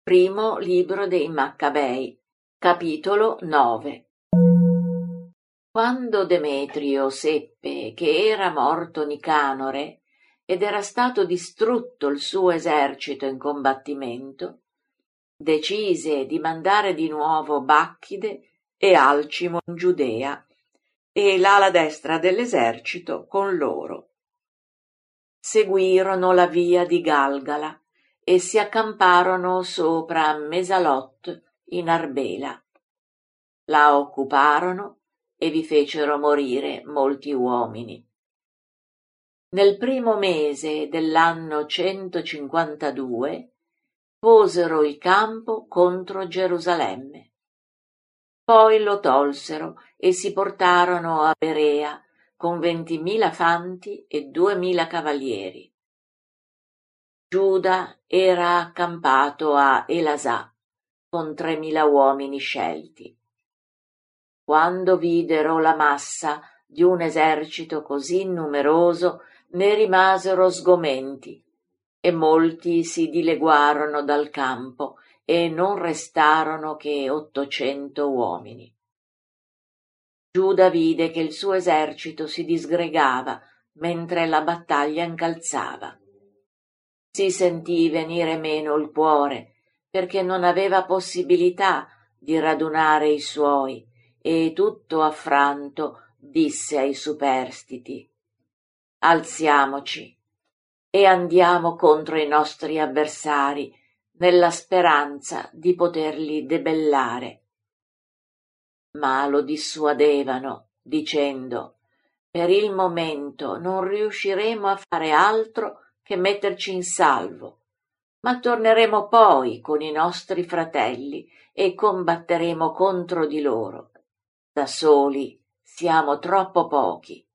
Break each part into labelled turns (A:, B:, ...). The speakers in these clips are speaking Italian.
A: Primo libro dei Maccabei, capitolo 9. Quando Demetrio seppe che era morto Nicanore ed era stato distrutto il suo esercito in combattimento, decise di mandare di nuovo Bacchide e Alcimo in Giudea e l'ala destra dell'esercito con loro. Seguirono la via di Galgala e si accamparono sopra Mesalot in Arbela. La occuparono e vi fecero morire molti uomini. Nel primo mese dell'anno 152 posero il campo contro Gerusalemme. Poi lo tolsero e si portarono a Berea con 20.000 fanti e 2.000 cavalieri. Giuda era accampato a Elasà con 3.000 uomini scelti. Quando videro la massa di un esercito così numeroso, ne rimasero sgomenti, e molti si dileguarono dal campo, e non restarono che 800 uomini. Giuda vide che il suo esercito si disgregava mentre la battaglia incalzava. Si sentì venire meno il cuore, perché non aveva possibilità di radunare i suoi, e tutto affranto disse ai superstiti: «Alziamoci e andiamo contro i nostri avversari, nella speranza di poterli debellare». Ma lo dissuadevano, dicendo: «Per il momento non riusciremo a fare altro che metterci in salvo, ma torneremo poi con i nostri fratelli e combatteremo contro di loro. Da soli siamo troppo pochi».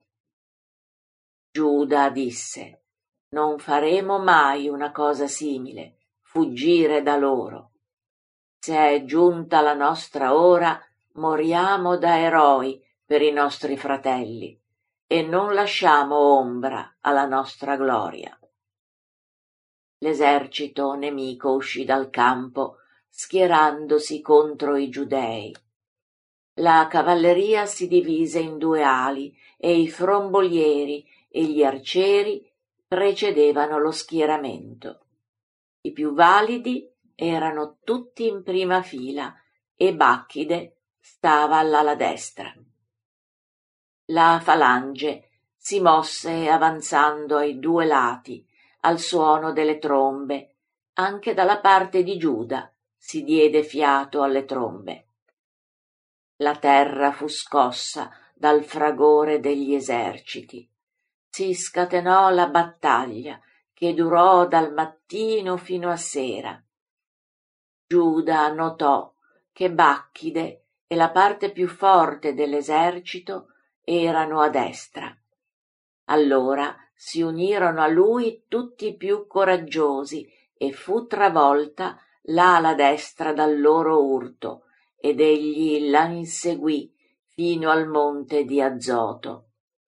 A: Giuda disse: «Non faremo mai una cosa simile, fuggire da loro. Se è giunta la nostra ora, moriamo da eroi per i nostri fratelli e non lasciamo ombra alla nostra gloria». L'esercito nemico uscì dal campo, schierandosi contro i Giudei. La cavalleria si divise in 2 ali e i frombolieri e gli arcieri precedevano lo schieramento. I più validi erano tutti in prima fila e Bacchide stava all'ala destra. La falange si mosse avanzando ai 2 lati, al suono delle trombe. Anche dalla parte di Giuda si diede fiato alle trombe. La terra fu scossa dal fragore degli eserciti. Si scatenò la battaglia, che durò dal mattino fino a sera. Giuda notò che Bacchide e la parte più forte dell'esercito erano a destra. Allora si unirono a lui tutti i più coraggiosi e fu travolta l'ala destra dal loro urto, ed egli la inseguì fino al monte di Azoto.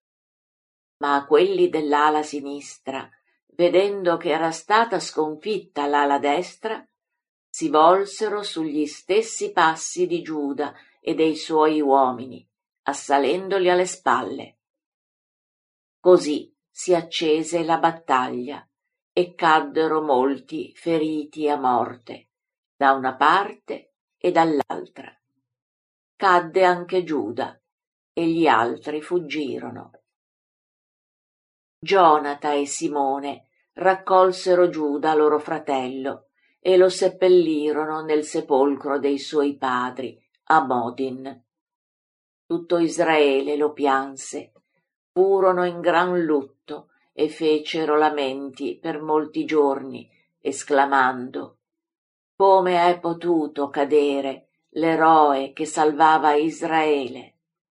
A: Ma quelli dell'ala sinistra, vedendo che era stata sconfitta l'ala destra, si volsero sugli stessi passi di Giuda e dei suoi uomini, assalendoli alle spalle. Così si accese la battaglia e caddero molti feriti a morte, da una parte e dall'altra. Cadde anche Giuda e gli altri fuggirono. Gionata e Simone raccolsero Giuda loro fratello e lo seppellirono nel sepolcro dei suoi padri a Modin. Tutto Israele lo pianse, furono in gran lutto e fecero lamenti per molti giorni, esclamando: «Come è potuto cadere l'eroe che salvava Israele?»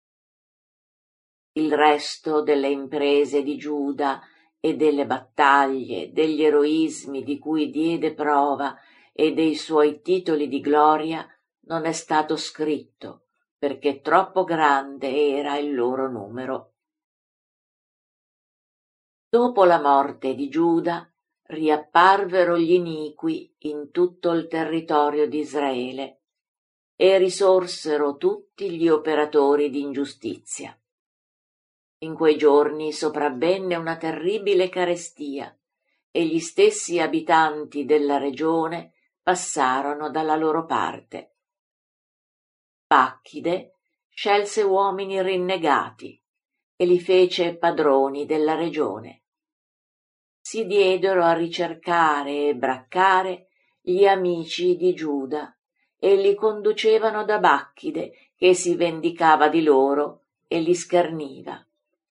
A: Il resto delle imprese di Giuda e delle battaglie, degli eroismi di cui diede prova e dei suoi titoli di gloria non è stato scritto, perché troppo grande era il loro numero. Dopo la morte di Giuda, riapparvero gli iniqui in tutto il territorio di Israele e risorsero tutti gli operatori di ingiustizia. In quei giorni sopravvenne una terribile carestia e gli stessi abitanti della regione passarono dalla loro parte. Bacchide scelse uomini rinnegati e li fece padroni della regione. Si diedero a ricercare e braccare gli amici di Giuda e li conducevano da Bacchide, che si vendicava di loro e li scherniva.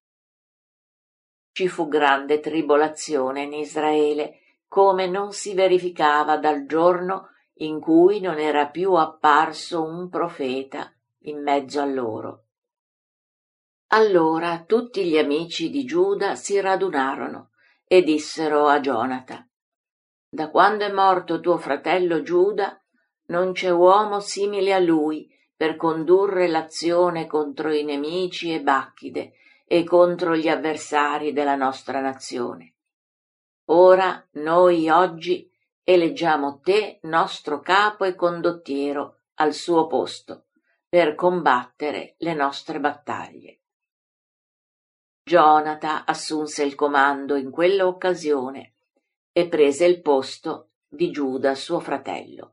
A: Ci fu grande tribolazione in Israele, come non si verificava dal giorno in cui non era più apparso un profeta in mezzo a loro. Allora tutti gli amici di Giuda si radunarono e dissero a Gionata: «Da quando è morto tuo fratello Giuda, non c'è uomo simile a lui per condurre l'azione contro i nemici e Bacchide e contro gli avversari della nostra nazione. Ora noi oggi eleggiamo te nostro capo e condottiero al suo posto per combattere le nostre battaglie». Gionata assunse il comando in quella occasione e prese il posto di Giuda suo fratello.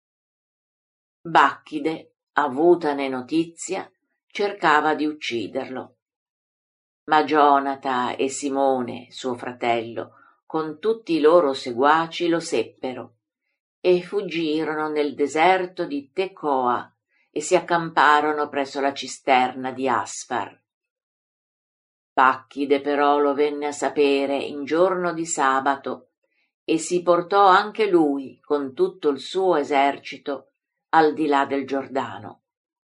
A: Bacchide, avutane notizia, cercava di ucciderlo. Ma Gionata e Simone, suo fratello, con tutti i loro seguaci lo seppero e fuggirono nel deserto di Tecoa e si accamparono presso la cisterna di Asfar. Bacchide però lo venne a sapere in giorno di sabato e si portò anche lui con tutto il suo esercito al di là del Giordano.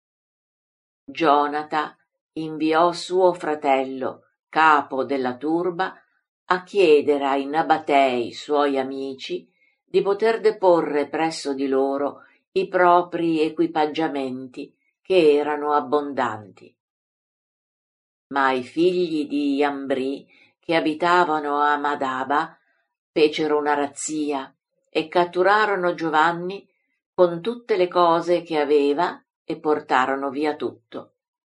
A: Gionata inviò suo fratello, capo della turba, a chiedere ai nabatei suoi amici di poter deporre presso di loro i propri equipaggiamenti, che erano abbondanti. Ma i figli di Iambrì, che abitavano a Madaba, fecero una razzia e catturarono Giovanni con tutte le cose che aveva e portarono via tutto.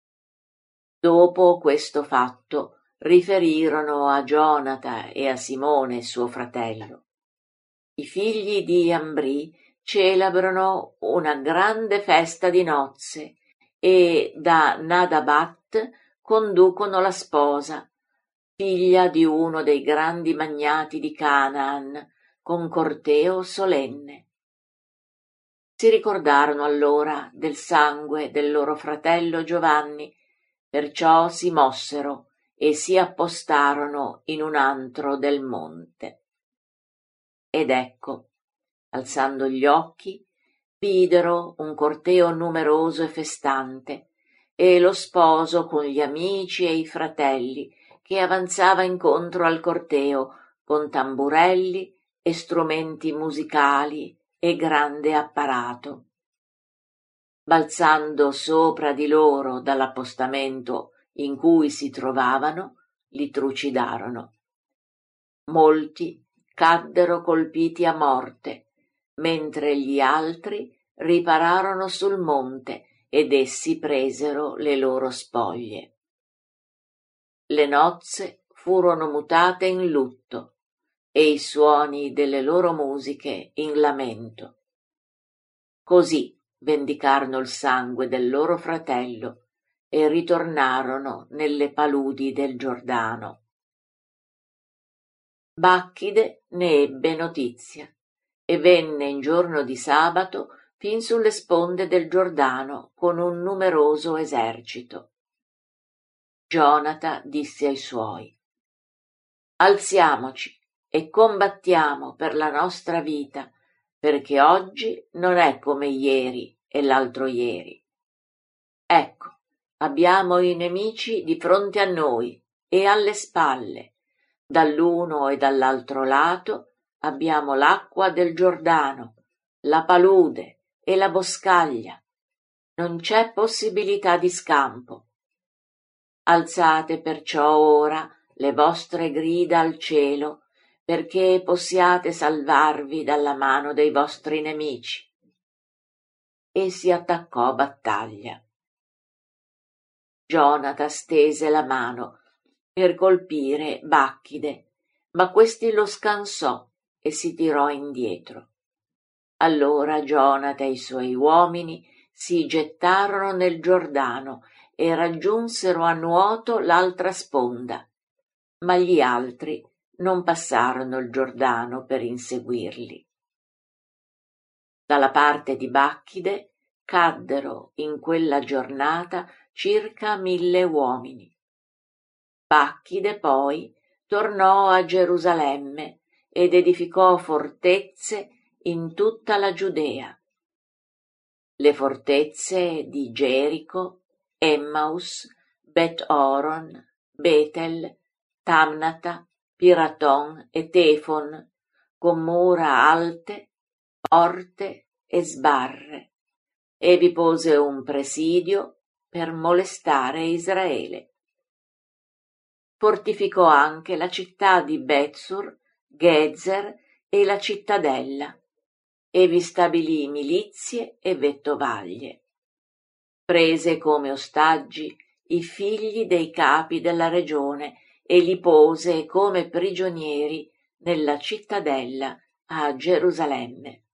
A: Dopo questo fatto riferirono a Gionata e a Simone suo fratello. I figli di Iambrì celebrano una grande festa di nozze e da Nadabat conducono la sposa, figlia di uno dei grandi magnati di Canaan, con corteo solenne. Si ricordarono allora del sangue del loro fratello Giovanni, perciò si mossero e si appostarono in un antro del monte. Ed ecco, alzando gli occhi, videro un corteo numeroso e festante, e lo sposo con gli amici e i fratelli, che avanzava incontro al corteo con tamburelli e strumenti musicali e grande apparato. Balzando sopra di loro dall'appostamento in cui si trovavano, li trucidarono. Molti caddero colpiti a morte, mentre gli altri ripararono sul monte ed essi presero le loro spoglie. Le nozze furono mutate in lutto e i suoni delle loro musiche in lamento. Così vendicarono il sangue del loro fratello e ritornarono nelle paludi del Giordano. Bacchide ne ebbe notizia e venne in giorno di sabato fin sulle sponde del Giordano con un numeroso esercito. Gionata disse ai suoi: «Alziamoci e combattiamo per la nostra vita, perché oggi non è come ieri e l'altro ieri. Ecco, abbiamo i nemici di fronte a noi e alle spalle. Dall'uno e dall'altro lato abbiamo l'acqua del Giordano, la palude e la boscaglia. Non c'è possibilità di scampo. Alzate perciò ora le vostre grida al cielo, perché possiate salvarvi dalla mano dei vostri nemici. E si attaccò a battaglia. Gionata stese la mano per colpire Bacchide, ma questi lo scansò e si tirò indietro. Allora Gionata e i suoi uomini si gettarono nel Giordano e raggiunsero a nuoto l'altra sponda, ma gli altri non passarono il Giordano per inseguirli. Dalla parte di Bacchide caddero in quella giornata circa 1000 uomini. Bacchide poi tornò a Gerusalemme ed edificò fortezze in tutta la Giudea. Le fortezze di Gerico, Emmaus, Bet-Oron, Betel, Tamnata, Piraton e Tefon, con mura alte, porte e sbarre, e vi pose un presidio per molestare Israele. Fortificò anche la città di Betsur, Gezer e la cittadella, e vi stabilì milizie e vettovaglie. Prese come ostaggi i figli dei capi della regione e li pose come prigionieri nella cittadella a Gerusalemme.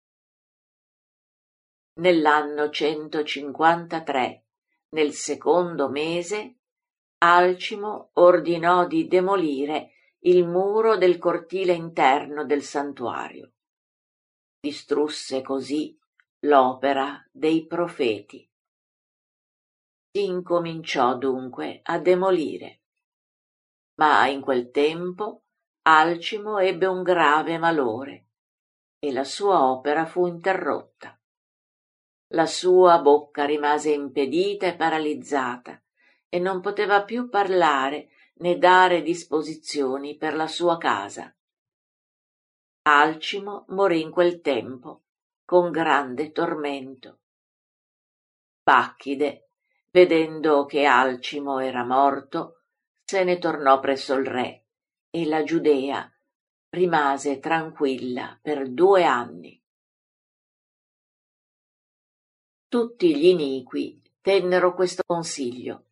A: Nell'anno 153, nel secondo mese, Alcimo ordinò di demolire il muro del cortile interno del santuario. Distrusse così l'opera dei profeti. Si incominciò dunque a demolire. Ma in quel tempo Alcimo ebbe un grave malore e la sua opera fu interrotta. La sua bocca rimase impedita e paralizzata e non poteva più parlare né dare disposizioni per la sua casa. Alcimo morì in quel tempo, con grande tormento. Bacchide, vedendo che Alcimo era morto, se ne tornò presso il re e la Giudea rimase tranquilla per 2 anni. Tutti gli iniqui tennero questo consiglio.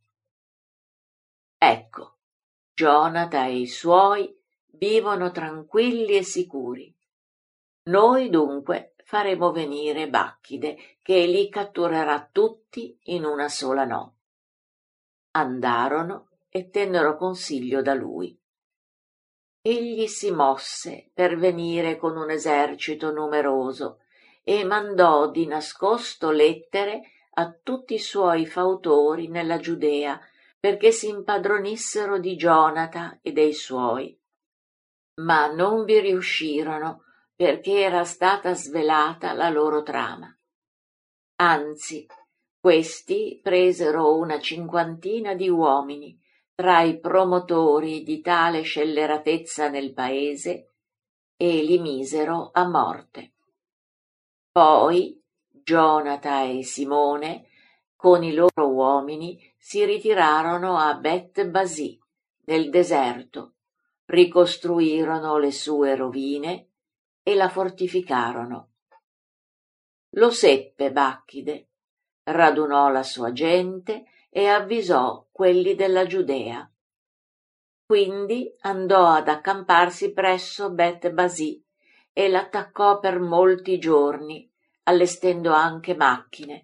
A: Ecco, Gionata e i suoi vivono tranquilli e sicuri. Noi dunque faremo venire Bacchide, che li catturerà tutti in una sola notte. Andarono e tennero consiglio da lui. Egli si mosse per venire con un esercito numeroso e mandò di nascosto lettere a tutti i suoi fautori nella Giudea perché si impadronissero di Gionata e dei suoi. Ma non vi riuscirono perché era stata svelata la loro trama. Anzi, questi presero una 50 di uomini tra i promotori di tale scelleratezza nel paese e li misero a morte. Poi Gionata e Simone con i loro uomini si ritirarono a Bet-Basì nel deserto, ricostruirono le sue rovine e la fortificarono. Lo seppe Bacchide, radunò la sua gente e avvisò quelli della Giudea. Quindi andò ad accamparsi presso Bet-Basì e l'attaccò per molti giorni, allestendo anche macchine.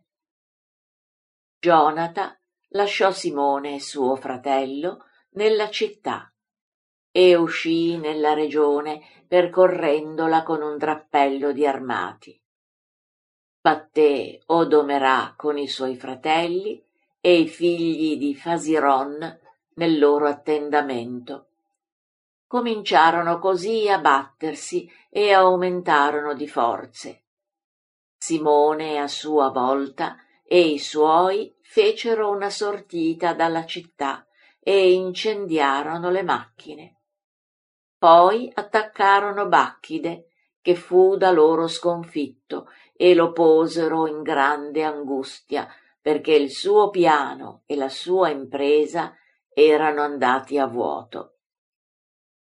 A: Gionata lasciò Simone, suo fratello, nella città e uscì nella regione percorrendola con un drappello di armati. Batté Odomerà con i suoi fratelli e i figli di Fasiron nel loro attendamento. Cominciarono così a battersi e aumentarono di forze. Simone a sua volta e i suoi fecero una sortita dalla città e incendiarono le macchine. Poi attaccarono Bacchide, che fu da loro sconfitto, e lo posero in grande angustia, perché il suo piano e la sua impresa erano andati a vuoto.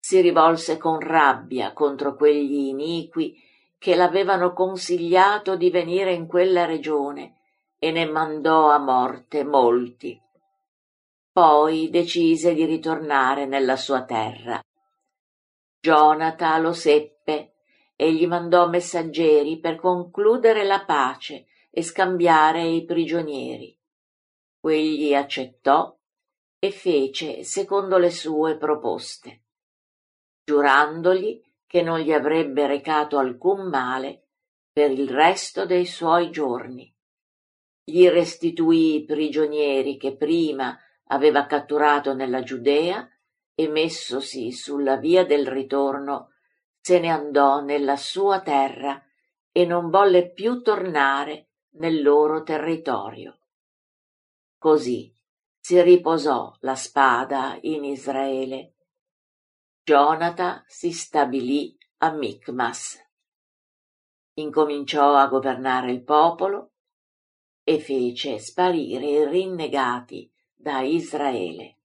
A: si rivolse con rabbia contro quegli iniqui che l'avevano consigliato di venire in quella regione e ne mandò a morte molti. Poi decise di ritornare nella sua terra. Gionata lo seppe e gli mandò messaggeri per concludere la pace e scambiare i prigionieri. Quegli accettò e fece secondo le sue proposte, giurandogli che non gli avrebbe recato alcun male per il resto dei suoi giorni. Gli restituì i prigionieri che prima aveva catturato nella Giudea e messosi sulla via del ritorno se ne andò nella sua terra e non volle più tornare nel loro territorio. Così si riposò la spada in Israele. Gionata si stabilì a Micmas. Incominciò a governare il popolo e fece sparire i rinnegati da Israele.